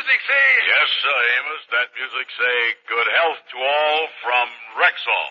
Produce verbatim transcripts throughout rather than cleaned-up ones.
music say? Yes, sir, Amos. That music say, good health to all from Rexall.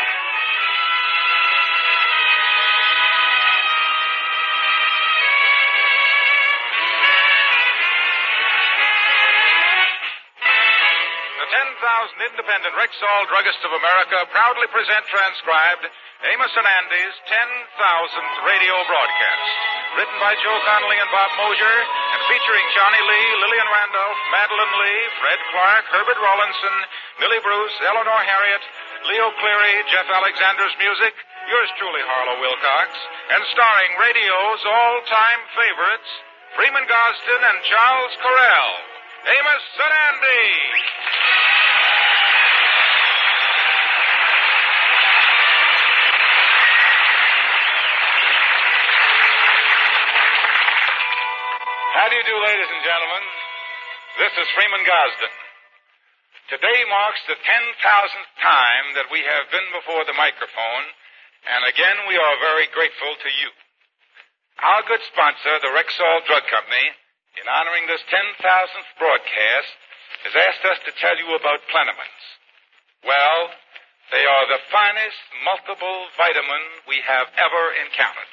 The ten thousand independent Rexall Druggists of America proudly present transcribed Amos and Andy's ten thousandth radio broadcast. Written by Joe Connolly and Bob Mosier, and featuring Johnny Lee, Lillian Randolph, Madeline Lee, Fred Clark, Herbert Rawlinson, Millie Bruce, Eleanor Harriet, Leo Cleary, Jeff Alexander's music, yours truly, Harlow Wilcox, and starring radio's all-time favorites, Freeman Gosden and Charles Correll. Amos and Andy. How do you do, ladies and gentlemen? This is Freeman Gosden. Today marks the ten thousandth time that we have been before the microphone, and again we are very grateful to you. Our good sponsor, the Rexall Drug Company, in honoring this ten thousandth broadcast, has asked us to tell you about Plenamins. Well, they are the finest multiple vitamin we have ever encountered.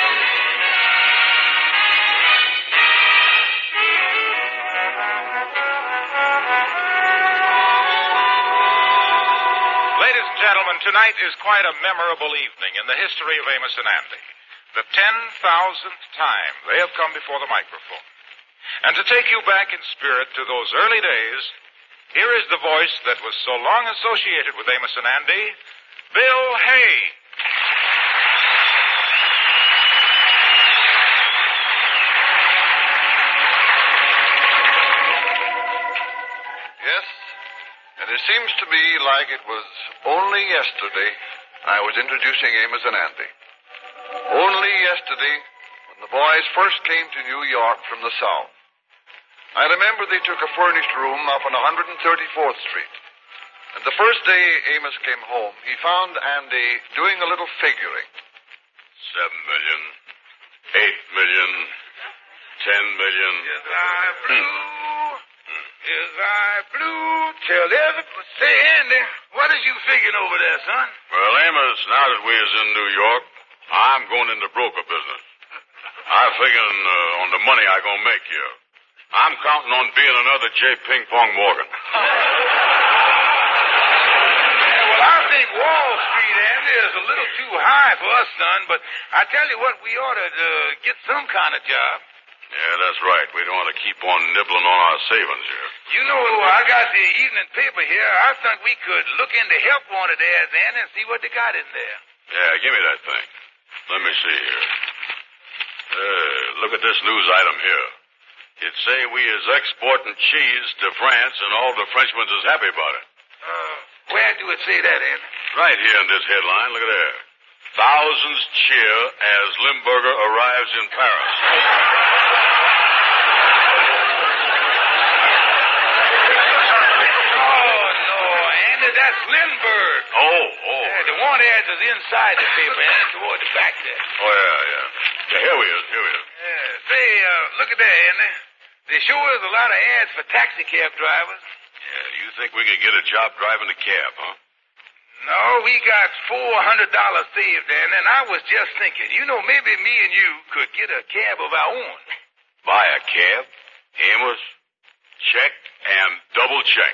Ladies and gentlemen, tonight is quite a memorable evening in the history of Amos and Andy. The ten thousandth time they have come before the microphone. And to take you back in spirit to those early days, here is the voice that was so long associated with Amos and Andy, Bill Hay. Yes, and it seems to me like it was only yesterday I was introducing Amos and Andy. Only yesterday, when the boys first came to New York from the South. I remember they took a furnished room up on one thirty-fourth Street. And the first day Amos came home, he found Andy doing a little figuring. Seven million, eight million, ten million. Yes, I blue. Yes, I blue. Tell everybody. Say, Andy, what is you figuring over there, son? Well, Amos, now that we is in New York, I'm going into broker business. I'm figuring uh, on the money I gonna make here. I'm counting on being another J. Ping Pong Morgan. Yeah, well, I think Wall Street, Andy, is a little too high for us, son, but I tell you what, we ought to uh, get some kind of job. Yeah, that's right. We don't want to keep on nibbling on our savings here. You know, I got the evening paper here. I think we could look into help wanted ads, Andy, and see what they got in there. Yeah, give me that thing. Let me see here. Uh, look at this news item here. It say we is exporting cheese to France, and all the Frenchmen is happy about it. Uh, where do it say that, Andy? Right here in this headline. Look at there. Thousands cheer as Limburger arrives in Paris. Oh, no, Andy, that's Lindbergh. Oh, oh. Yeah, the want ads is inside the paper, and toward the back there. Oh, yeah, yeah. Yeah, here we is, here we is. Yeah, say, uh, look at that, Andy. They show us a lot of ads for taxi cab drivers. Yeah, you think we could get a job driving a cab, huh? No, we got four hundred dollars saved, Andy, and I was just thinking, you know, maybe me and you could get a cab of our own. Buy a cab, Amos, check, and double check.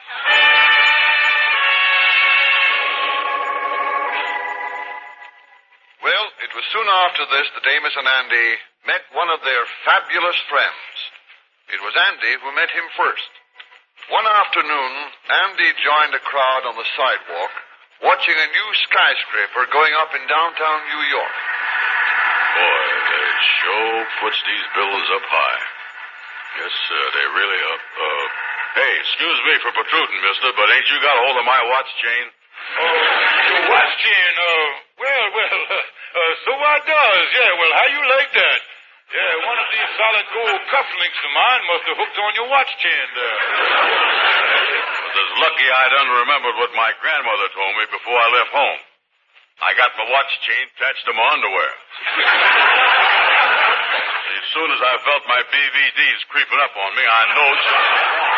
Well, it was soon after this that Amos and Andy met one of their fabulous friends. It was Andy who met him first. One afternoon, Andy joined a crowd on the sidewalk, watching a new skyscraper going up in downtown New York. Boy, they sure puts these buildings up high. Yes, sir, they really up. Uh, hey, excuse me for protruding, mister, but ain't you got hold of my watch chain? Oh, your watch chain, uh, well, well, uh, uh, so I does. Yeah, well, how you like that? Yeah, one of these solid gold cufflinks of mine must have hooked on your watch chain there. Well, it's lucky I done remembered what my grandmother told me before I left home. I got my watch chain attached to my underwear. She As soon as I felt my B V Ds creeping up on me, I knowed something was wrong.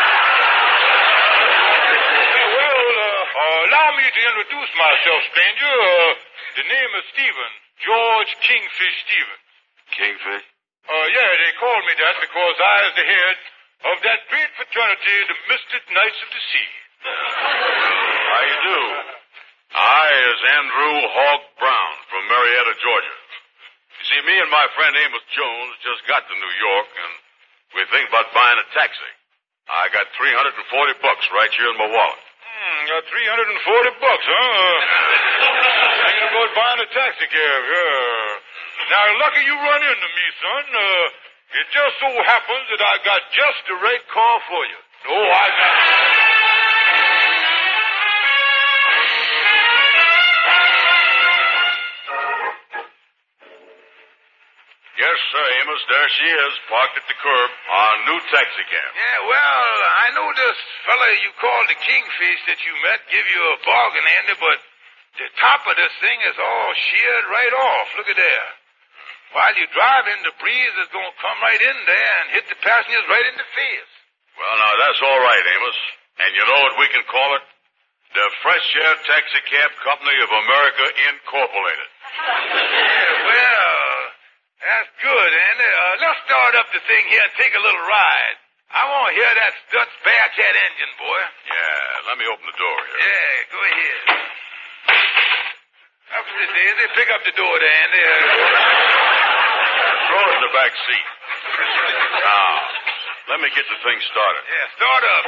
Well, uh, uh, allow me to introduce myself, stranger. Uh, the name is Stephen. George Kingfish Stevens. Kingfish? Uh, yeah, they call me that because I is the head of that great fraternity, the Mystic Knights of the Sea. How you do? I is Andrew Hogg Brown from Marietta, Georgia. You see, me and my friend Amos Jones just got to New York, and we think about buying a taxi. I got three hundred forty bucks right here in my wallet. Hmm, got three hundred forty bucks, huh? Thinking about buying a taxi cab, yeah. Now, lucky you run into me, son. Uh, it just so happens that I got just the right car for you. Oh, I got... Yes, sir, Amos. There she is, parked at the curb, our new taxi cab. Yeah, well, I know this fella you call the Kingfish that you met give you a bargain, Andy, but the top of this thing is all sheared right off. Look at there. While you're driving, the breeze is going to come right in there and hit the passengers right in the face. Well, now, that's all right, Amos. And you know what we can call it? The Fresh Air Taxi Cab Company of America, Incorporated. Yeah, well, that's good, Andy. Uh, let's start up the thing here and take a little ride. I want to hear that Stutz Bearcat engine, boy. Yeah, let me open the door here. Yeah, go ahead. Up to the daisy. Pick up the door there, Andy. Uh, Throw it in the back seat. Now, let me get the thing started. Yeah, start up.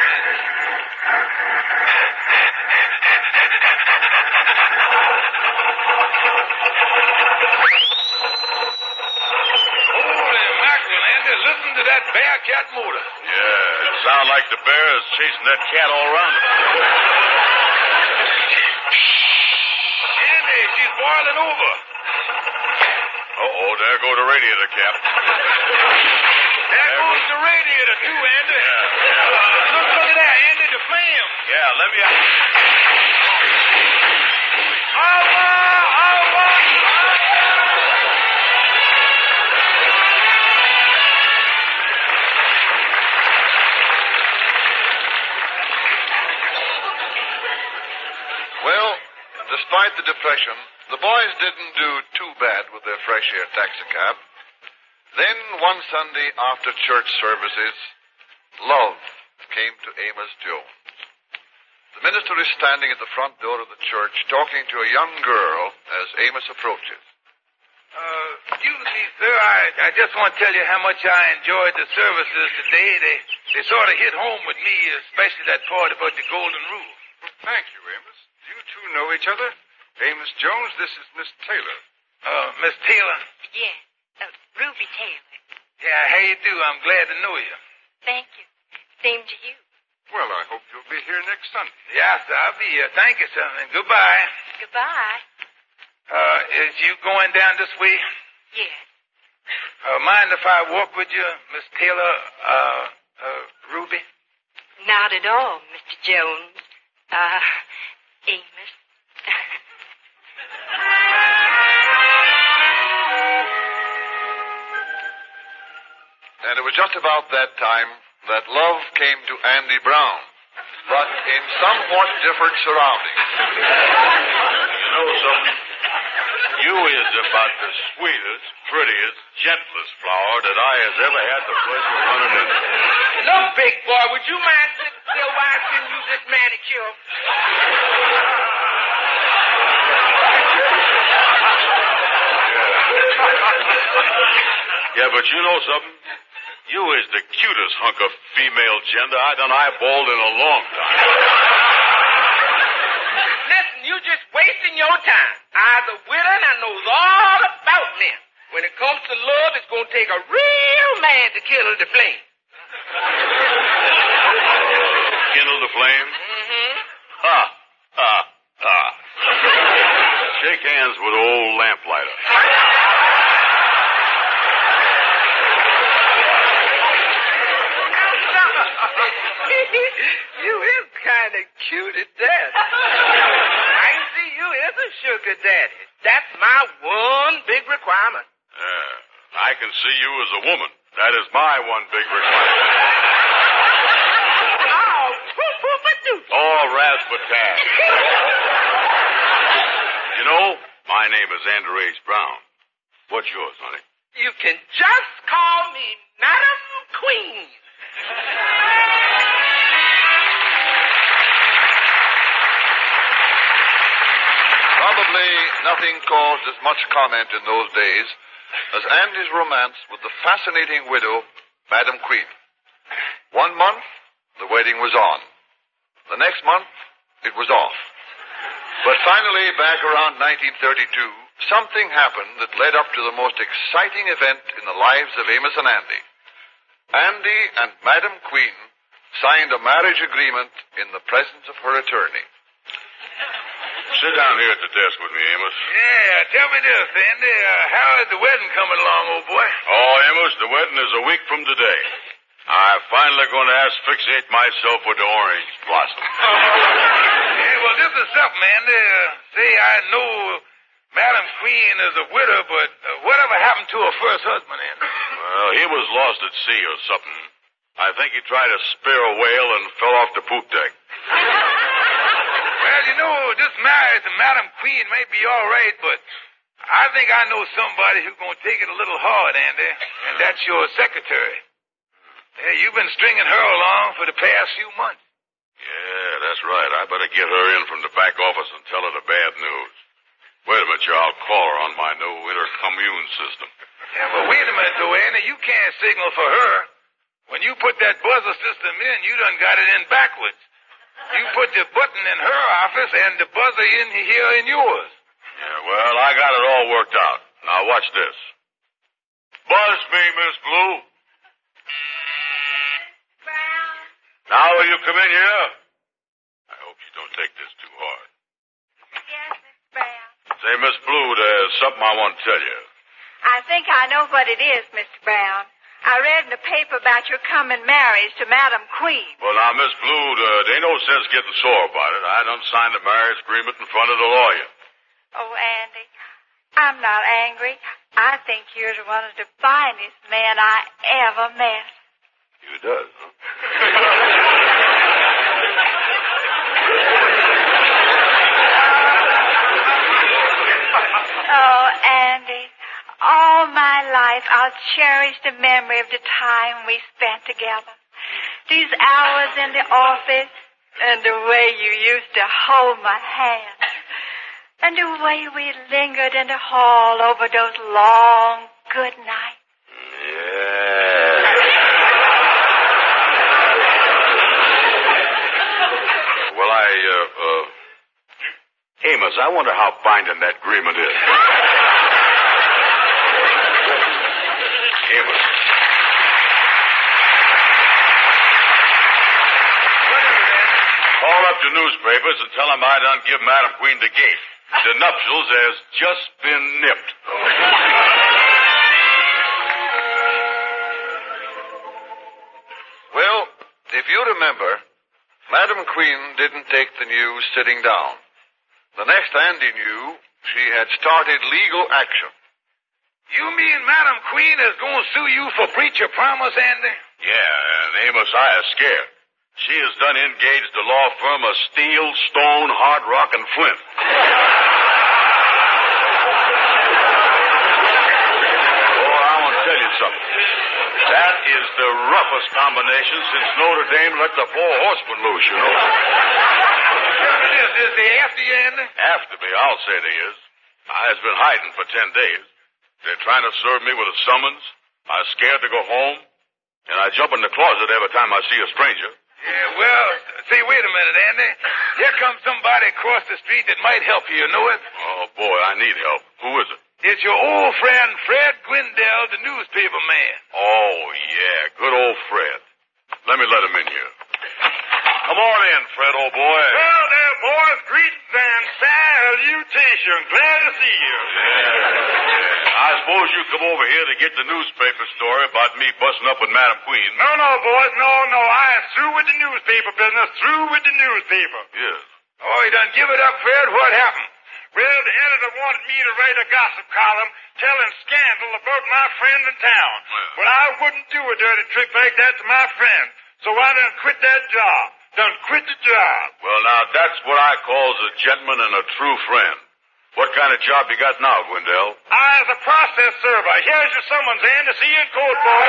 Holy mackerel, Andy. Listen to that Bearcat motor. Yeah, it sounds like the bear is chasing that cat all around it. Andy, she's boiling over. Uh-oh, there go the radiator cap. There goes the radiator, too, Andy. Yeah, yeah. Uh, look, look at that, Andy, the flame. Yeah, let me... Awa, awa, Well, despite the depression, the boys didn't do too bad with their fresh air taxicab. Then, one Sunday after church services, love came to Amos Jones. The minister is standing at the front door of the church talking to a young girl as Amos approaches. Uh, excuse me, sir. I, I just want to tell you how much I enjoyed the services today. They, they sort of hit home with me, especially that part about the golden rule. Thank you, Amos. You two know each other? Amos Jones, this is Miss Taylor. Uh, Miss Taylor? Yes, uh, Ruby Taylor. Yeah, how you do? I'm glad to know you. Thank you. Same to you. Well, I hope you'll be here next Sunday. Yes, I'll be here. Thank you, sir, and goodbye. Goodbye. Uh, is you going down this way? Yes. Uh, mind if I walk with you, Miss Taylor, uh, uh, Ruby? Not at all, Mister Jones. Uh, Amos. And it was just about that time that love came to Andy Brown, but in somewhat different surroundings. You know something? You is about the sweetest, prettiest, gentlest flower that I has ever had the pleasure of running into. Look, big boy, would you mind sitting still while I send you this manicure? Yeah, but you know something? You is the cutest hunk of female gender I done eyeballed in a long time. Listen, you just wasting your time. I's a widow and I knows all about men. When it comes to love, it's going to take a real man to kindle the flame. Kindle the flame? Mm-hmm. Ha, ha, ha. Shake hands with old lamplighter. You is kind of cute at that. I can see you is a sugar daddy. That's my one big requirement. Yeah. I can see you as a woman. That is my one big requirement. Oh, poo-poo-ba-doo. Oh, razzmatazz. You know, my name is Andrew H. Brown. What's yours, honey? You can just call me Madam Queen. Probably nothing caused as much comment in those days as Andy's romance with the fascinating widow, Madam Queen. One month, the wedding was on. The next month, it was off. But finally, back around nineteen thirty-two, something happened that led up to the most exciting event in the lives of Amos and Andy. Andy and Madam Queen signed a marriage agreement in the presence of her attorney. Sit down here at the desk with me, Amos. Yeah, tell me this, Andy. Uh, how is the wedding coming along, old boy? Oh, Amos, the wedding is a week from today. I'm finally going to asphyxiate myself with the orange blossom. Yeah, well, this is something, Andy. Uh, say, I know Madam Queen is a widow, but uh, whatever happened to her first husband, Andy? Well, he was lost at sea or something. I think he tried to spear a whale and fell off the poop deck. Well, you know, this marriage to Madam Queen may be all right, but I think I know somebody who's going to take it a little hard, Andy, and that's your secretary. Yeah, you've been stringing her along for the past few months. Yeah, that's right. I better get her in from the back office and tell her the bad news. Wait a minute, you. I'll call her on my new intercommune system. Yeah, well, wait a minute, though, Andy. You can't signal for her. When you put that buzzer system in, you done got it in backwards. You put the button in her office and the buzzer in here in yours. Yeah, well, I got it all worked out. Now, watch this. Buzz me, Miss Blue. Brown. Now, will you come in here? I hope you don't take this too hard. Yes, Miss Brown. Say, Miss Blue, there's something I want to tell you. I think I know what it is, Mister Brown. I read in the paper about your coming marriage to Madam Queen. Well, now, Miss Blue, uh, there ain't no sense getting sore about it. I done signed the marriage agreement in front of the lawyer. Oh, Andy, I'm not angry. I think you're one of the finest men I ever met. You does, huh? Oh, Andy, all my life I'll cherish the memory of the time we spent together. These hours in the office and the way you used to hold my hand. And the way we lingered in the hall over those long good nights. Yeah. Well, I, uh, uh, Amos, I wonder how binding that agreement is. Amos. Call up the newspapers and tell them I done give Madam Queen the gate. The nuptials has just been nipped. Well, if you remember, Madam Queen didn't take the news sitting down. The next Andy knew, she had started legal action. You mean Madam Queen is going to sue you for breach of promise, Andy? Yeah, and Amos, I is scared. She has done engaged the law firm of Steel, Stone, Hard Rock, and Flint. Oh, I want to tell you something. That is the roughest combination since Notre Dame let the four horsemen loose, you know. Is, is they after you, Andy? After me, I'll say they is. I has been hiding for ten days. They're trying to serve me with a summons. I'm scared to go home. And I jump in the closet every time I see a stranger. Yeah, well, see, wait a minute, Andy. Here comes somebody across the street that might help you, you know it? Oh, boy, I need help. Who is it? It's your old friend, Fred Gwindell, the newspaper man. Oh, yeah, good old Fred. Let me let him in here. Come on in, Fred, old boy. Well, there, boys, greetings and salutations. Glad to see you. Yeah. I suppose you come over here to get the newspaper story about me busting up with Madam Queen. No, no, boys, no, no. I am through with the newspaper business. Through with the newspaper. Yes. Oh, you done give it up, Fred? What happened? Well, the editor wanted me to write a gossip column telling scandal about my friend in town. Well. But I wouldn't do a dirty trick like that to my friend. So I done quit that job. Done quit the job. Well, now, that's what I calls a gentleman and a true friend. What kind of job you got now, Gwendell? I, as a process server. Here's your summons, Ann, to see you in court, boy.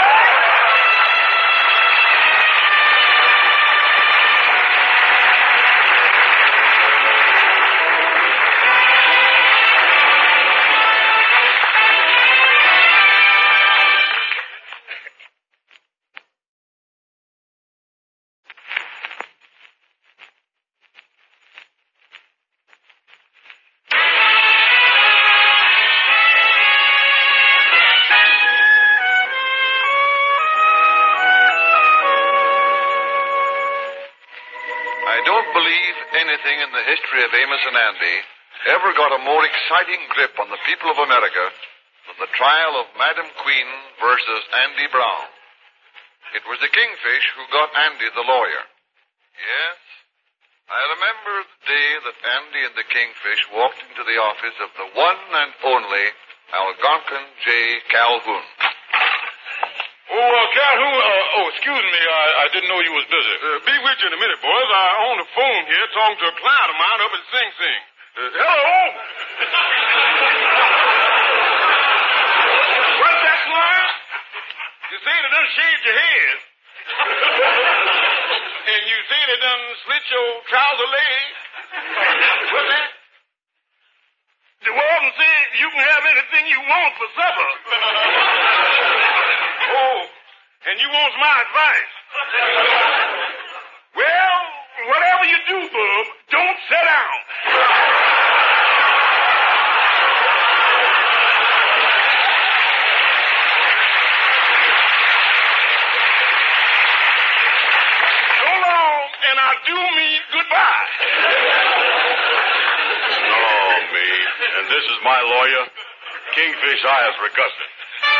I don't believe anything in the history of Amos and Andy ever got a more exciting grip on the people of America than the trial of Madam Queen versus Andy Brown. It was the Kingfish who got Andy the lawyer. Yes, I remember the day that Andy and the Kingfish walked into the office of the one and only Algonquin J. Calhoun. Oh, uh, Calhoun, uh, oh, excuse me, I, I didn't know you was busy. Uh, be with you in a minute, boys. I'm on the phone here talking to a client of mine up at Sing Sing. Uh, hello? What's that, Sly? You say they done shaved your head. And you say they done slit your trouser leg. What's that? The warden said you can have anything you want for supper. Oh, and you want my advice? Well, whatever you do, bub, don't sit down. So long, and I do mean goodbye. Oh, me. And this is my lawyer, Kingfish Ayers Reguston.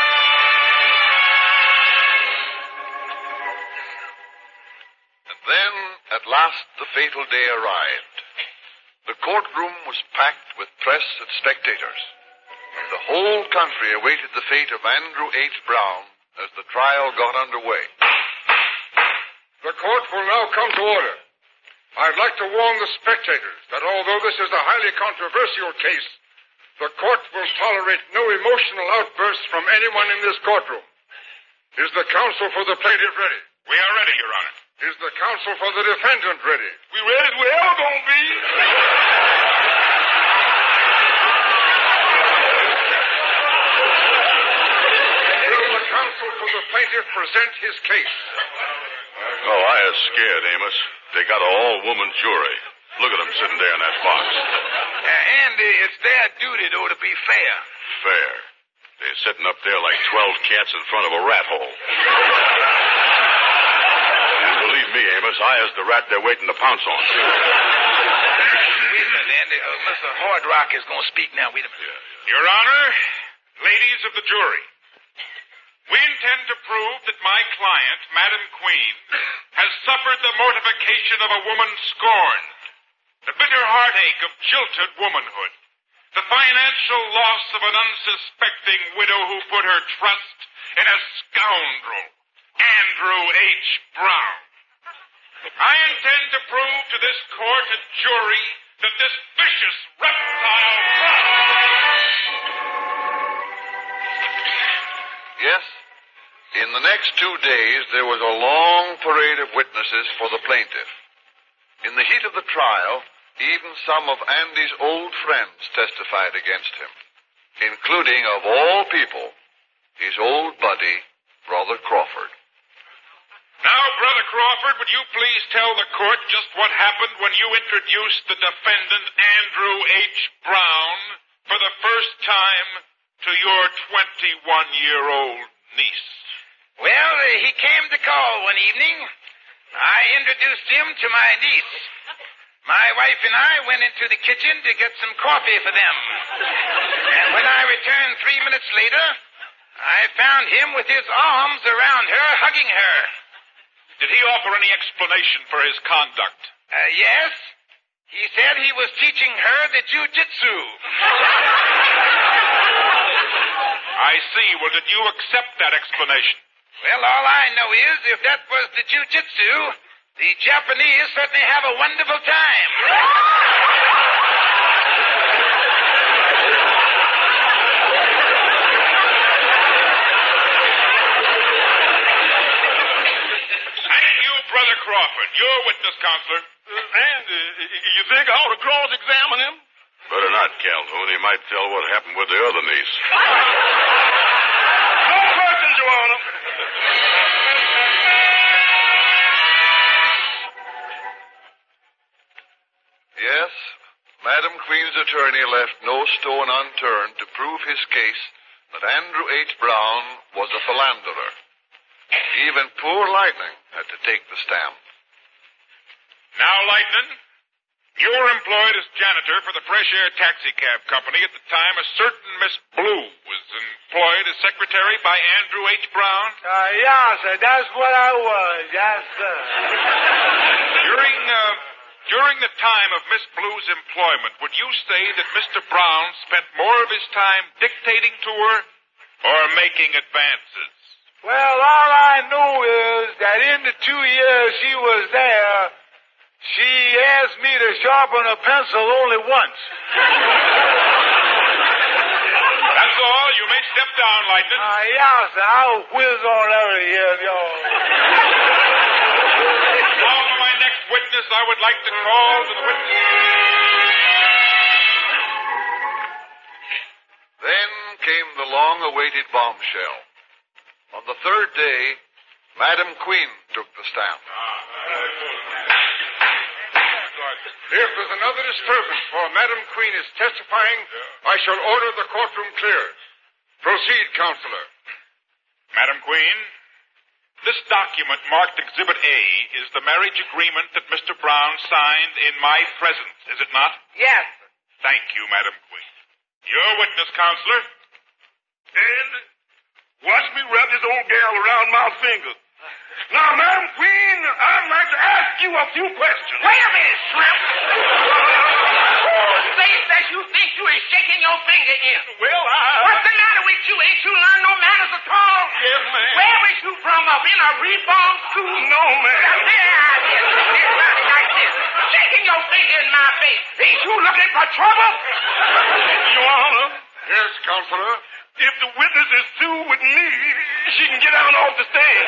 Then, at last, the fatal day arrived. The courtroom was packed with press and spectators. And the whole country awaited the fate of Andrew H. Brown as the trial got underway. The court will now come to order. I'd like to warn the spectators that although this is a highly controversial case, the court will tolerate no emotional outbursts from anyone in this courtroom. Is the counsel for the plaintiff ready? We are ready, Your Honor. Is the counsel for the defendant ready? We ready as we ever gonna be. Will the counsel for the plaintiff present his case? Oh, I is scared, Amos. They got an all-woman jury. Look at them sitting there in that box. Uh, Andy, it's their duty, though, to be fair. Fair. They're sitting up there like twelve cats in front of a rat hole. And believe me, Amos, I is the rat they're waiting to pounce on. Wait a minute, Andy. Uh, Mister Hardrock is going to speak now. Wait a minute. Your Honor, ladies of the jury, we intend to prove that my client, Madam Queen, has suffered the mortification of a woman scorned, the bitter heartache of jilted womanhood, the financial loss of an unsuspecting widow who put her trust in a scoundrel, Andrew H. Brown. I intend to prove to this court and jury that this vicious reptile Yes, in the next two days, there was a long parade of witnesses for the plaintiff. In the heat of the trial, even some of Andy's old friends testified against him, including, of all people, his old buddy, Brother Crawford. Now, Brother Crawford, would you please tell the court just what happened when you introduced the defendant, Andrew H. Brown, for the first time to your twenty-one-year-old niece? Well, uh, he came to call one evening. I introduced him to my niece. My wife and I went into the kitchen to get some coffee for them. And when I returned three minutes later, I found him with his arms around her, hugging her. Did he offer any explanation for his conduct? Uh, yes. He said he was teaching her the jujitsu. I see. Well, did you accept that explanation? Well, all I know is if that was the jujitsu, the Japanese certainly have a wonderful time. Thank you, Brother Crawford. Your witness, counselor. Uh, and uh, you think I ought to cross-examine him? Better not, Calhoun. He might tell what happened with the other niece. No questions, Your Honor. Yes, Madam Queen's attorney left no stone unturned to prove his case that Andrew H. Brown was a philanderer. Even poor Lightning had to take the stand. Now, Lightning, you were employed as janitor for the Fresh Air Taxi Cab Company at the time a certain Miss Blue was employed as secretary by Andrew H. Brown. Uh, yeah, sir, that's what I was. Yes, sir. During, uh, during the time of Miss Blue's employment, would you say that Mister Brown spent more of his time dictating to her or making advances? Well, all I know is that in the two years she was there, she asked me to sharpen a pencil only once. That's all. You may step down, Lightning. Uh, yeah, sir, I'll whiz on out of here, y'all. Now, for my next witness, I would like to call to the witness. Then came the long-awaited bombshell. On the third day, Madam Queen took the stand. If there's another disturbance while Madam Queen is testifying, I shall order the courtroom cleared. Proceed, Counselor. Madam Queen, this document marked Exhibit A is the marriage agreement that Mister Brown signed in my presence, is it not? Yes. Thank you, Madam Queen. Your witness, Counselor. And watch me wrap this old gal around my finger. Now, Madam Queen, I'd like to ask you a few questions. Wait a minute, Shrimp. Whose face that you think you is shaking your finger in? Well, I... What's the matter with you? Ain't you learned no manners at all? Yes, ma'am. Where was you from up? In a reform school? No, ma'am. Now, there I is. Here's something like this. Shaking your finger in my face. Ain't you looking for trouble? Your Honor, Yes, Counselor. if the witness is through with me, she can get out off the stand.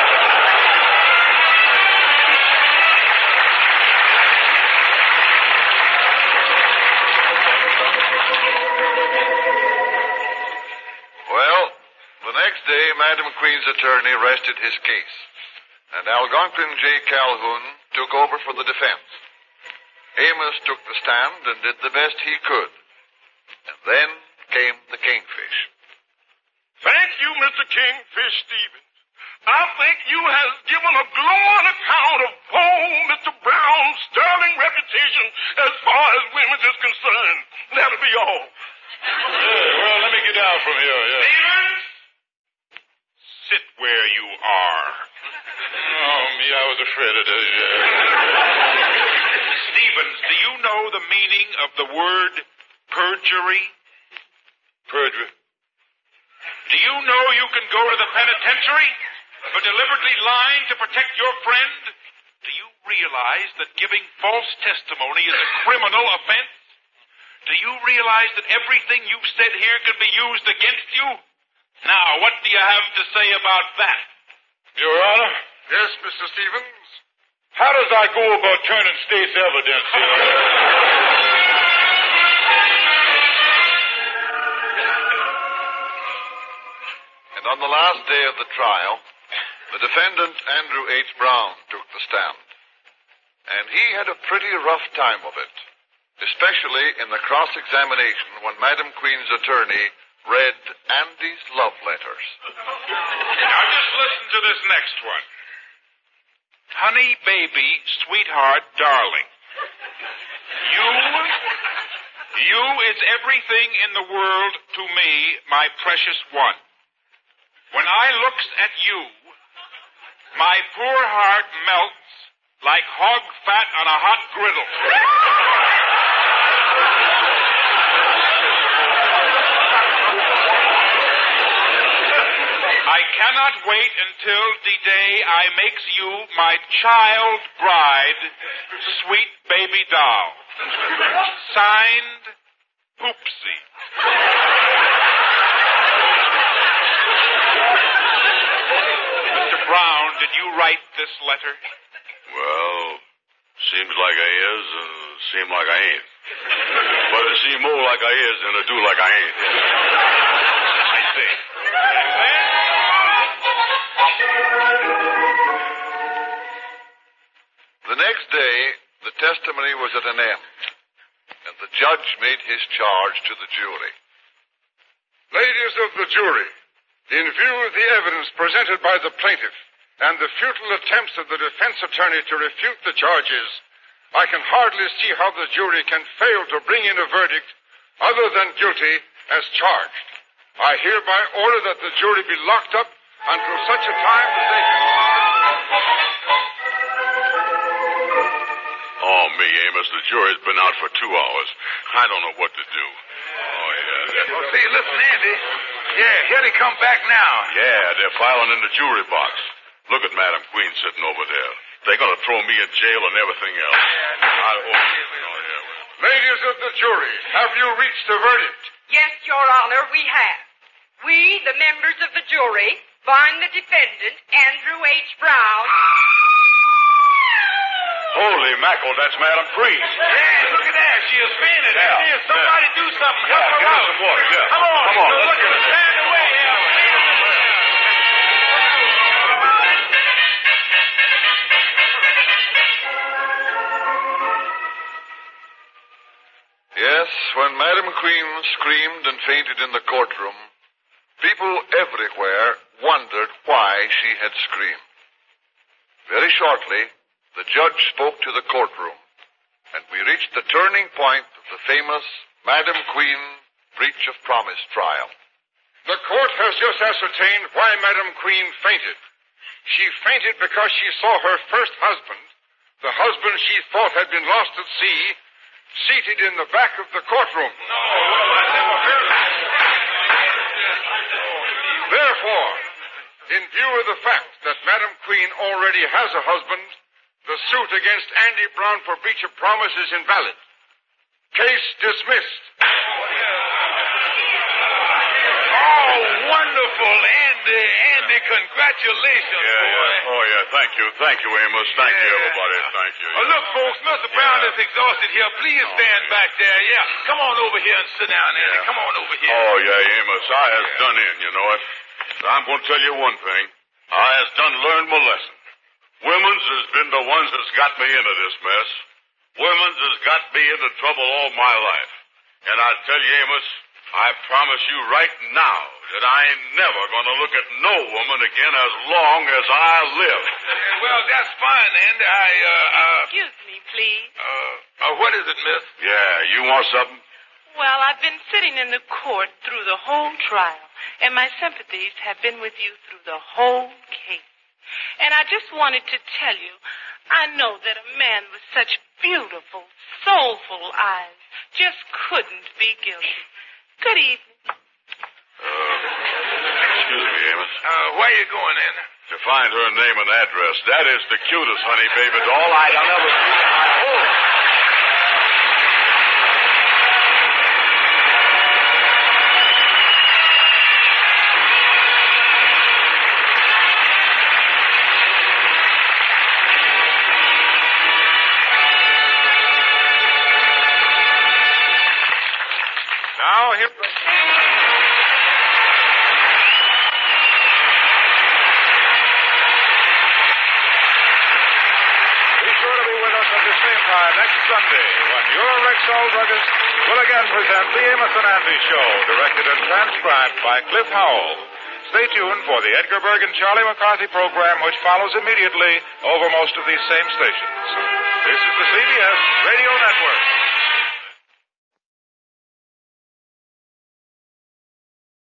Well, the next day, Madam Queen's attorney rested his case, and Algonquin J. Calhoun took over for the defense. Amos took the stand and did the best he could. And then came the Kingfish. Thank you, Mister Kingfish Stevens. I think you have given a glowing account of poor Mister Brown's sterling reputation as far as women is concerned. That'll be all. Yeah, well, let me get down from here, yeah. Stevens, sit where you are. Oh, me, I was afraid of this, yeah. Stevens, do you know the meaning of the word perjury? Perjury. Do you know you can go to the penitentiary for deliberately lying to protect your friend? Do you realize that giving false testimony is a criminal offense? Do you realize that everything you've said here can be used against you? Now, what do you have to say about that? Your Honor? Yes, Mister Stevens. How does I go about turning state's evidence here? And on the last day of the trial, the defendant, Andrew H. Brown, took the stand. And he had a pretty rough time of it, especially in the cross-examination when Madam Queen's attorney read Andy's love letters. Now, just listen to this next one. Honey, baby, sweetheart, darling. You, you is everything in the world to me, my precious one. When I looks at you, my poor heart melts like hog fat on a hot griddle. not wait until the day I makes you my child bride, sweet baby doll. Signed, Poopsie. Mister Brown, did you write this letter? Well, seems like I is, and seem like I ain't. But it seem more like I is than it do like I ain't. I see. The next day, the testimony was at an end, and the judge made his charge to the jury. Ladies of the jury, in view of the evidence presented by the plaintiff and the futile attempts of the defense attorney to refute the charges, I can hardly see how the jury can fail to bring in a verdict other than guilty as charged. I hereby order that the jury be locked up until such a time as they can... Oh, me, Amos, the jury's been out for two hours. I don't know what to do. Oh, yeah. That... Oh, see, listen, Andy. Yeah, here they come back now. Yeah, they're filing in the jury box. Look at Madam Queen sitting over there. They're going to throw me in jail and everything else. I, oh, oh, yeah, well. Ladies of the jury, have you reached a verdict? Yes, Your Honor, we have. We, the members of the jury, find the defendant, Andrew H. Brown... Holy mackerel, that's Madam Queen. Yeah, look at that. She is fainted. Yeah. Here, somebody Yeah. do something. Yeah, Help her give her out. some water, yeah. Come on. Come on, Look let's at get her. her. Stand away. Yes, when Madam Queen screamed and fainted in the courtroom, people everywhere wondered why she had screamed. Very shortly, the judge spoke to the courtroom, and we reached the turning point of the famous Madam Queen breach of promise trial. The court has just ascertained why Madam Queen fainted. She fainted because she saw her first husband, the husband she thought had been lost at sea, seated in the back of the courtroom. No, well, I never heard of it. Therefore, in view of the fact that Madam Queen already has a husband, the suit against Andy Brown for breach of promise is invalid. Case dismissed. Oh, wonderful, Andy. Andy, congratulations, Yeah, boy. yeah. Oh, yeah. Thank you. Thank you, Amos. Thank you, Yeah. everybody. Thank you. Oh, look, folks, Mister Brown Yeah. is exhausted here. Please Oh, stand yeah. back there. Yeah, come on over here and sit down, Andy. Yeah. Come on over here. Oh, yeah, Amos. I has Yeah. done in, you know it. I'm going to tell you one thing. I has done learned my lesson. Women's has been the ones that's got me into this mess. Women's has got me into trouble all my life. And I tell you, Amos, I promise you right now that I ain't never going to look at no woman again as long as I live. Yeah, well, that's fine, Andy. I, uh, uh, Excuse me, please. uh, uh, what is it, miss? Yeah, you want something? Well, I've been sitting in the court through the whole trial, and my sympathies have been with you through the whole case. And I just wanted to tell you, I know that a man with such beautiful, soulful eyes just couldn't be guilty. Good evening. Uh, excuse me, Amos. Uh, where you going, Andy? To find her name and address. That is the cutest honey baby doll I'd ever seen in my whole life. Now, here... Be sure to be with us at the same time next Sunday when your Rexall druggist will again present the Amos and Andy Show, directed and transcribed by Cliff Howell. Stay tuned for the Edgar Berg and Charlie McCarthy program, which follows immediately over most of these same stations. This is the C B S Radio Network.